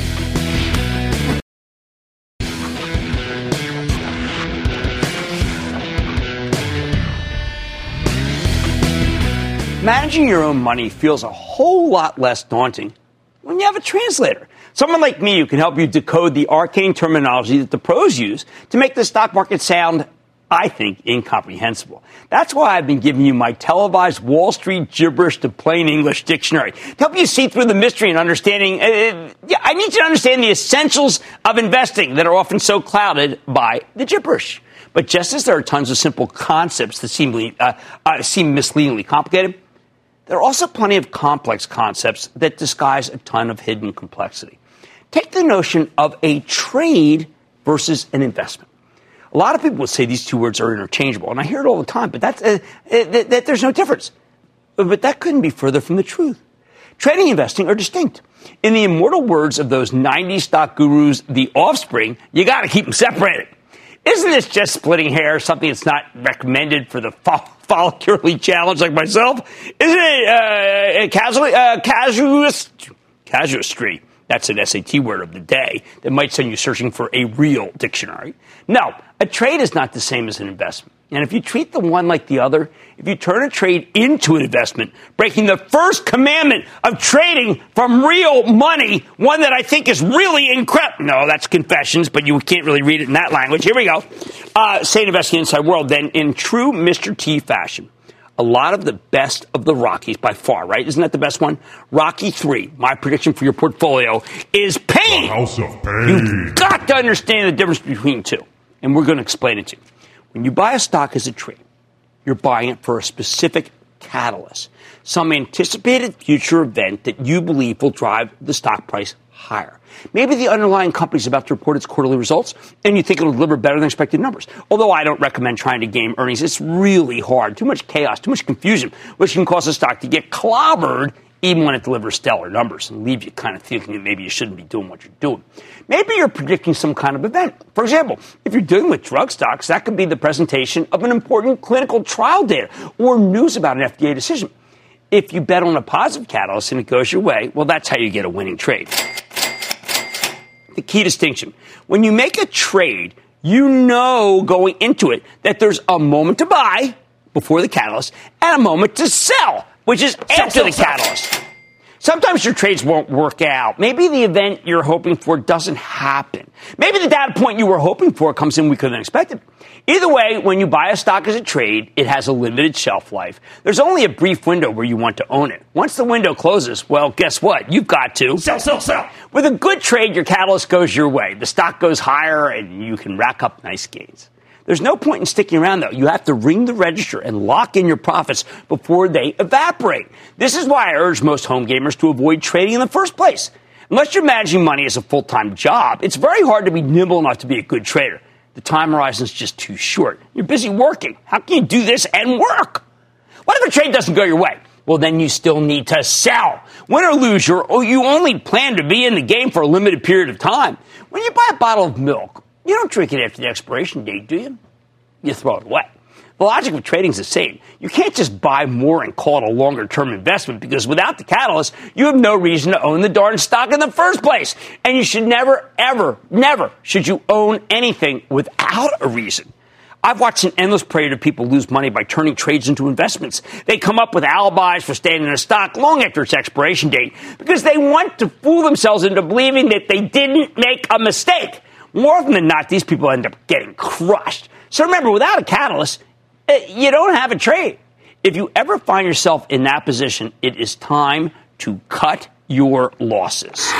Speaker 4: Managing your own money feels a whole lot less daunting when you have a translator. Someone like me who can help you decode the arcane terminology that the pros use to make the stock market sound, I think, incomprehensible. That's why I've been giving you my televised Wall Street gibberish to plain English dictionary to help you see through the mystery and understanding. Uh, yeah, I need you to understand the essentials of investing that are often so clouded by the gibberish. But just as there are tons of simple concepts that seem, uh, uh, seem misleadingly complicated, there are also plenty of complex concepts that disguise a ton of hidden complexity. Take the notion of a trade versus an investment. A lot of people would say these two words are interchangeable, and I hear it all the time, but that's, uh, that, that there's no difference. But that couldn't be further from the truth. Trading and investing are distinct. In the immortal words of those nineties stock gurus, the offspring, you got to keep them separated. Isn't this just splitting hairs, something that's not recommended for the fo- follicularly challenged like myself? Isn't it uh, casually, uh, casuist, casuistry? That's an S A T word of the day that might send you searching for a real dictionary. No, a trade is not the same as an investment. And if you treat the one like the other, if you turn a trade into an investment, breaking the first commandment of trading from real money, one that I think is really incredible. No, that's Confessions, but you can't really read it in that language. Here we go. Uh, say investing inside world. Then in true Mister T fashion, a lot of the best of the Rockies by far, right? Isn't that the best one? Rocky three, my prediction for your portfolio, is pain.
Speaker 16: The House of Pain.
Speaker 4: You've got to understand the difference between two. And we're going to explain it to you. When you buy a stock as a trade, you're buying it for a specific catalyst, some anticipated future event that you believe will drive the stock price higher. Maybe the underlying company is about to report its quarterly results, and you think it'll deliver better than expected numbers. Although I don't recommend trying to game earnings. It's really hard. Too much chaos, too much confusion, which can cause a stock to get clobbered even when it delivers stellar numbers and leave you kind of thinking that maybe you shouldn't be doing what you're doing. Maybe you're predicting some kind of event. For example, if you're dealing with drug stocks, that could be the presentation of an important clinical trial data or news about an F D A decision. If you bet on a positive catalyst and it goes your way, well, that's how you get a winning trade. The key distinction. When you make a trade, you know going into it that there's a moment to buy before the catalyst and a moment to sell, which is after the catalyst. Sometimes your trades won't work out. Maybe the event you're hoping for doesn't happen. Maybe the data point you were hoping for comes in weaker than expected. Either way, when you buy a stock as a trade, it has a limited shelf life. There's only a brief window where you want to own it. Once the window closes, well, guess what? You've got to sell, sell, sell. With a good trade, your catalyst goes your way. The stock goes higher and you can rack up nice gains. There's no point in sticking around, though. You have to ring the register and lock in your profits before they evaporate. This is why I urge most home gamers to avoid trading in the first place. Unless you're managing money as a full-time job, it's very hard to be nimble enough to be a good trader. The time horizon is just too short. You're busy working. How can you do this and work? What if a trade doesn't go your way? Well, then you still need to sell. Win or lose, you're, or you only plan to be in the game for a limited period of time. When you buy a bottle of milk, you don't drink it after the expiration date, do you? You throw it away. The logic of trading is the same. You can't just buy more and call it a longer-term investment because without the catalyst, you have no reason to own the darn stock in the first place. And you should never, ever, never should you own anything without a reason. I've watched an endless parade of people lose money by turning trades into investments. They come up with alibis for staying in a stock long after its expiration date because they want to fool themselves into believing that they didn't make a mistake. More often than not, these people end up getting crushed. So remember, without a catalyst, you don't have a trade. If you ever find yourself in that position, it is time to cut your losses.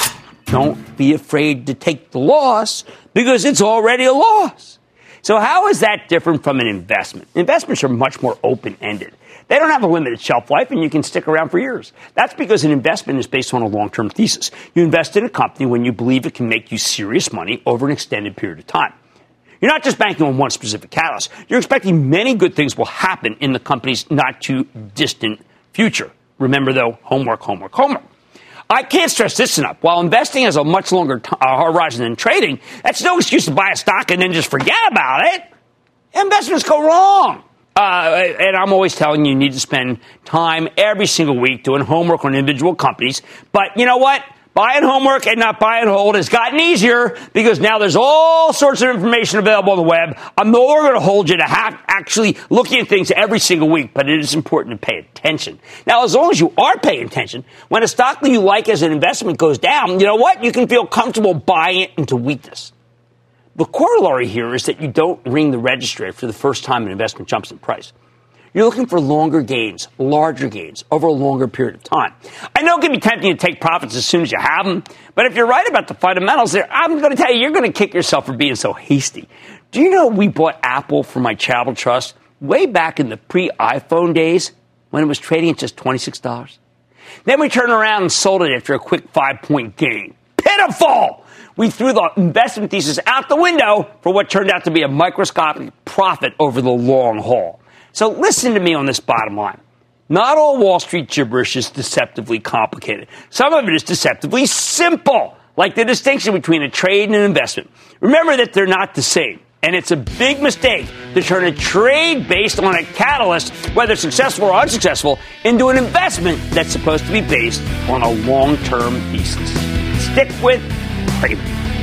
Speaker 4: Don't be afraid to take the loss because it's already a loss. So how is that different from an investment? Investments are much more open-ended. They don't have a limited shelf life, and you can stick around for years. That's because an investment is based on a long-term thesis. You invest in a company when you believe it can make you serious money over an extended period of time. You're not just banking on one specific catalyst. You're expecting many good things will happen in the company's not-too-distant future. Remember, though, homework, homework, homework. I can't stress this enough. While investing has a much longer t- uh, horizon than trading, that's no excuse to buy a stock and then just forget about it. Investments go wrong. Uh, and I'm always telling you, you need to spend time every single week doing homework on individual companies. But you know what? Buying homework and not buying hold has gotten easier because now there's all sorts of information available on the web. I'm no longer going to hold you to have actually looking at things every single week, but it is important to pay attention. Now, as long as you are paying attention, when a stock that you like as an investment goes down, you know what? You can feel comfortable buying it into weakness. The corollary here is that you don't ring the register for the first time an investment jumps in price. You're looking for longer gains, larger gains over a longer period of time. I know it can be tempting to take profits as soon as you have them, but if you're right about the fundamentals there, I'm going to tell you, you're going to kick yourself for being so hasty. Do you know we bought Apple for my charitable trust way back in the pre-iPhone days when it was trading at just twenty-six dollars? Then we turned around and sold it after a quick five-point gain. Pitiful! We threw the investment thesis out the window for what turned out to be a microscopic profit over the long haul. So listen to me on this bottom line. Not all Wall Street gibberish is deceptively complicated. Some of it is deceptively simple, like the distinction between a trade and an investment. Remember that they're not the same. And it's a big mistake to turn a trade based on a catalyst, whether successful or unsuccessful, into an investment that's supposed to be based on a long-term thesis. Stick with Cramer.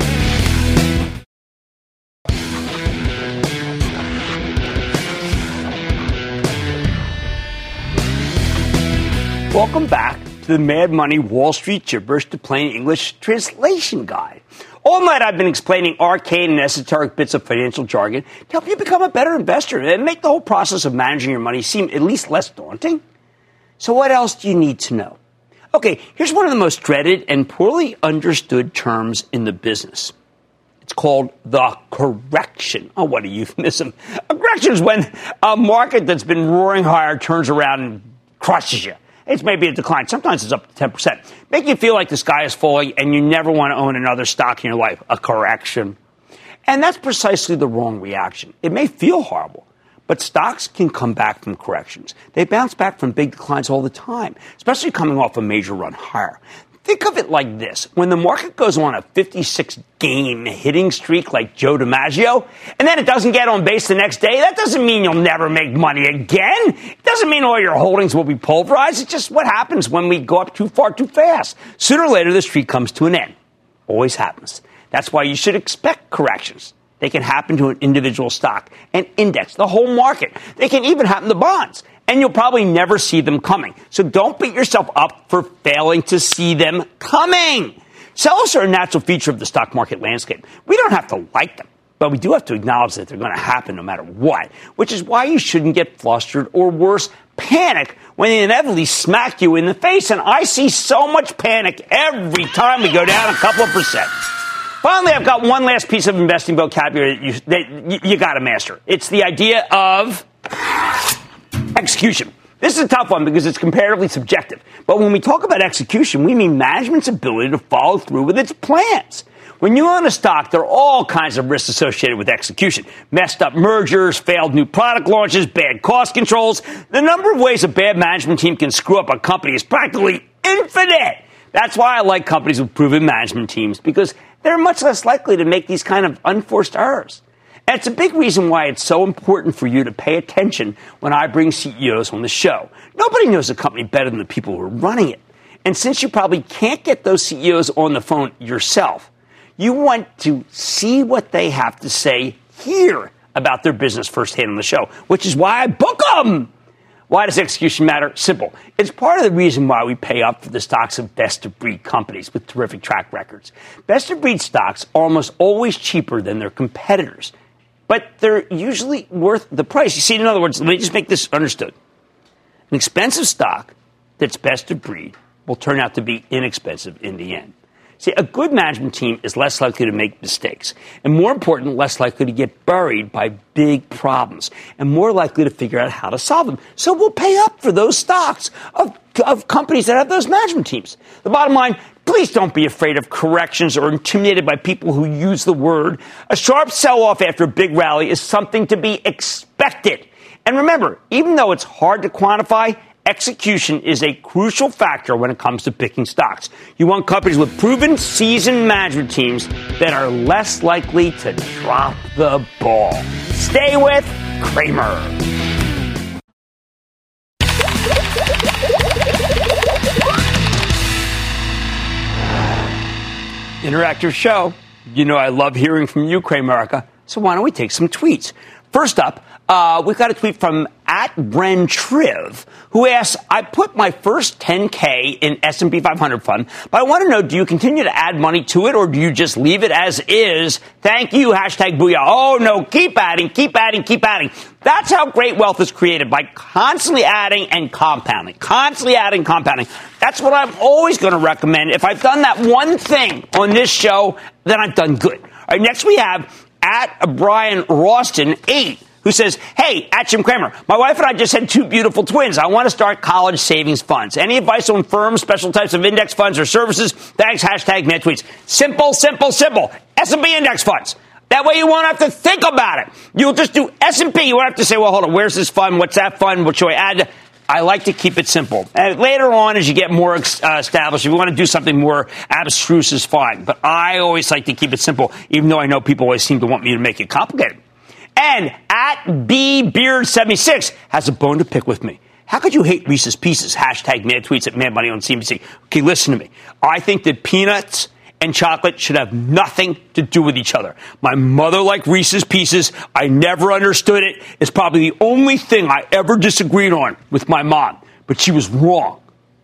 Speaker 4: Welcome back to the Mad Money Wall Street Gibberish to Plain English Translation Guide. All night I've been explaining arcane and esoteric bits of financial jargon to help you become a better investor and make the whole process of managing your money seem at least less daunting. So what else do you need to know? Okay, here's one of the most dreaded and poorly understood terms in the business. It's called the correction. Oh, what a euphemism. A correction is when a market that's been roaring higher turns around and crushes you. It's maybe a decline. Sometimes it's up to ten percent. Make you feel like the sky is falling and you never want to own another stock in your life. A correction. And that's precisely the wrong reaction. It may feel horrible, but stocks can come back from corrections. They bounce back from big declines all the time, especially coming off a major run higher. Think of it like this. When the market goes on a fifty-six game hitting streak like Joe DiMaggio, and then it doesn't get on base the next day, that doesn't mean you'll never make money again. It doesn't mean all your holdings will be pulverized. It's just what happens when we go up too far too fast. Sooner or later, the streak comes to an end. Always happens. That's why you should expect corrections. They can happen to an individual stock, an index, the whole market. They can even happen to bonds. And you'll probably never see them coming. So don't beat yourself up for failing to see them coming. Sell-offs are a natural feature of the stock market landscape. We don't have to like them, but we do have to acknowledge that they're going to happen no matter what, which is why you shouldn't get flustered or worse, panic when they inevitably smack you in the face. And I see so much panic every time we go down a couple of percent. Finally, I've got one last piece of investing vocabulary that you, that you, you got to master. It's the idea of execution. This is a tough one because it's comparatively subjective. But when we talk about execution, we mean management's ability to follow through with its plans. When you own a stock, there are all kinds of risks associated with execution. Messed up mergers, failed new product launches, bad cost controls. The number of ways a bad management team can screw up a company is practically infinite. That's why I like companies with proven management teams, because they're much less likely to make these kind of unforced errors. And it's a big reason why it's so important for you to pay attention when I bring C E Os on the show. Nobody knows a company better than the people who are running it. And since you probably can't get those C E Os on the phone yourself, you want to see what they have to say here about their business firsthand on the show, which is why I book them. Why does execution matter? Simple. It's part of the reason why we pay up for the stocks of best-of-breed companies with terrific track records. Best-of-breed stocks are almost always cheaper than their competitors, but they're usually worth the price. You see, in other words, let me just make this understood. An expensive stock that's best-of-breed will turn out to be inexpensive in the end. See, a good management team is less likely to make mistakes, and more important, less likely to get buried by big problems, and more likely to figure out how to solve them. So we'll pay up for those stocks of, of companies that have those management teams. The bottom line, please don't be afraid of corrections or intimidated by people who use the word. A sharp sell-off after a big rally is something to be expected. And remember, even though it's hard to quantify, execution is a crucial factor when it comes to picking stocks. You want companies with proven, seasoned management teams that are less likely to drop the ball. Stay with Cramer. Interactive show. You know I love hearing from you, Cramerica. So why don't we take some tweets? First up, uh, we've got a tweet from at Bren Triv, who asks, I put my first ten K in S and P five hundred fund, but I want to know, do you continue to add money to it, or do you just leave it as is? Thank you, hashtag booyah. Oh, no, keep adding, keep adding, keep adding. That's how great wealth is created, by constantly adding and compounding. Constantly adding, compounding. That's what I'm always going to recommend. If I've done that one thing on this show, then I've done good. All right, next we have at Brian Ralston, eight, who says, hey, at Jim Cramer, my wife and I just had two beautiful twins. I want to start college savings funds. Any advice on firms, special types of index funds or services? Thanks, hashtag Mad Tweets. Simple, simple, simple. S and P index funds. That way you won't have to think about it. You'll just do S and P. You won't have to say, well, hold on, where's this fund? What's that fund? What should I add? I like to keep it simple. And later on, as you get more uh, established, if you want to do something more abstruse, is fine. But I always like to keep it simple, even though I know people always seem to want me to make it complicated. And at B Beard seventy-six has a bone to pick with me. How could you hate Reese's Pieces? Hashtag Mad Tweets at Mad Money on C N B C. Okay, listen to me. I think that peanuts and chocolate should have nothing to do with each other. My mother liked Reese's Pieces. I never understood it. It's probably the only thing I ever disagreed on with my mom, but she was wrong.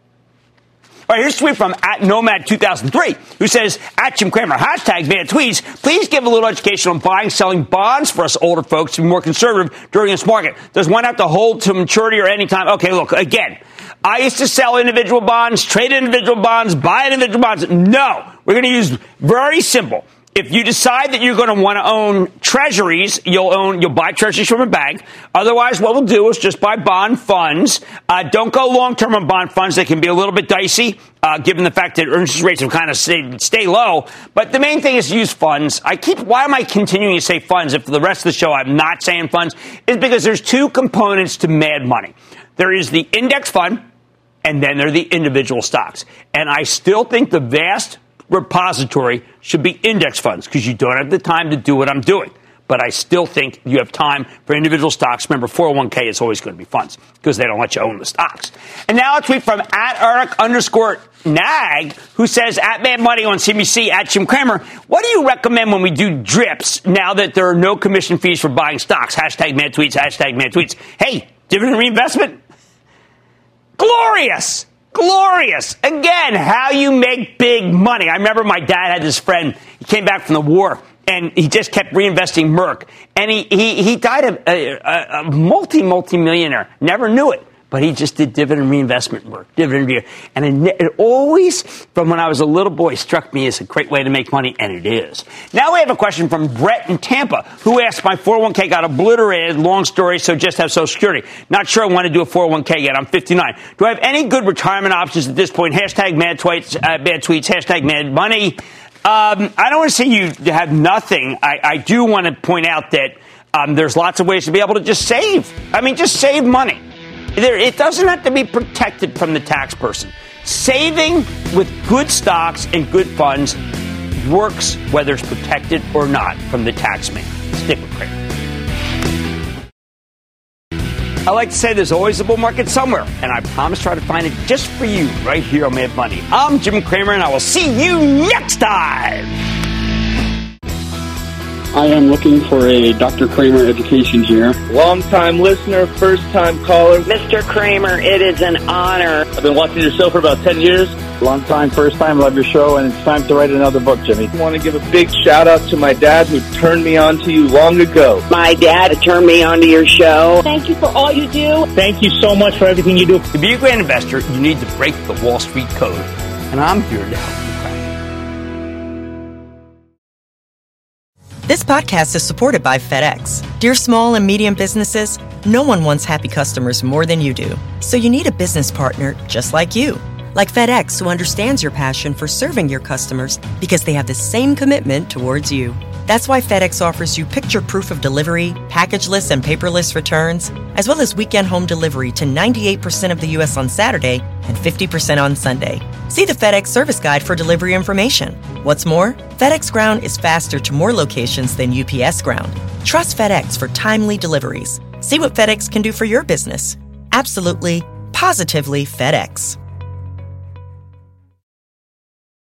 Speaker 4: All right, here's a tweet from at Nomad two thousand three, who says, at Jim Cramer, hashtag Mad Tweets, please give a little education on buying, selling bonds for us older folks to be more conservative during this market. Does one have to hold to maturity or any time? Okay, look, again, I used to sell individual bonds, trade individual bonds, buy individual bonds. No, we're going to use very simple. If you decide that you're going to want to own treasuries, you'll own, you'll buy treasuries from a bank. Otherwise, what we'll do is just buy bond funds. Uh, don't go long-term on bond funds. They can be a little bit dicey, uh, given the fact that interest rates have kind of stayed, stay low. But the main thing is use funds. I keep, why am I continuing to say funds if for the rest of the show I'm not saying funds? Is because there's two components to Mad Money. There is the index fund, and then there are the individual stocks. And I still think the vast repository should be index funds, because you don't have the time to do what I'm doing. But I still think you have time for individual stocks. Remember, four oh one k is always going to be funds, because they don't let you own the stocks. And now a tweet from at Eric underscore Nag, who says, at Mad Money on C B C, at Jim Cramer, what do you recommend when we do drips now that there are no commission fees for buying stocks? Hashtag Mad Tweets, hashtag Mad Tweets. Hey, dividend reinvestment? Glorious! Glorious. Again, how you make big money. I remember my dad had this friend. He came back from the war, and he just kept reinvesting Merck. And he, he, he died a, a, a multi, multi-millionaire. Never knew it. But he just did dividend reinvestment work, dividend reinvestment. And it, it always, from when I was a little boy, struck me as a great way to make money, and it is. Now we have a question from Brett in Tampa, who asked, my four oh one k got obliterated, long story, so just have Social Security. Not sure I want to do a four oh one k yet. I'm fifty-nine. Do I have any good retirement options at this point? Hashtag Mad Tweets, uh, Mad Tweets, hashtag Mad Money. Um, I don't want to say you have nothing. I, I do want to point out that um, there's lots of ways to be able to just save. I mean, just save money. There, it doesn't have to be protected from the tax person. Saving with good stocks and good funds works whether it's protected or not from the tax man. Stick with Cramer. I like to say there's always a bull market somewhere, and I promise to try to find it just for you right here on Mad Money. I'm Jim Cramer, and I will see you next time.
Speaker 16: I am looking for a Doctor Kramer education here.
Speaker 17: Long-time listener, first-time caller.
Speaker 18: Mister Kramer, it is an honor.
Speaker 17: I've been watching your show for about ten years.
Speaker 16: Long time, first time, love your show, and it's time to write another book, Jimmy.
Speaker 17: I want to give a big shout-out to my dad who turned me on to you long ago.
Speaker 18: My dad turned me on to your show.
Speaker 19: Thank you for all you do.
Speaker 20: Thank you so much for everything you do.
Speaker 4: To be a great investor, you need to break the Wall Street code, and I'm here to help you crack it.
Speaker 21: This podcast is supported by FedEx. Dear small and medium businesses, no one wants happy customers more than you do. So you need a business partner just like you. Like FedEx, who understands your passion for serving your customers because they have the same commitment towards you. That's why FedEx offers you picture proof of delivery, packageless and paperless returns, as well as weekend home delivery to ninety-eight percent of the U S on Saturday and fifty percent on Sunday. See the FedEx service guide for delivery information. What's more, FedEx Ground is faster to more locations than U P S Ground. Trust FedEx for timely deliveries. See what FedEx can do for your business. Absolutely, positively FedEx.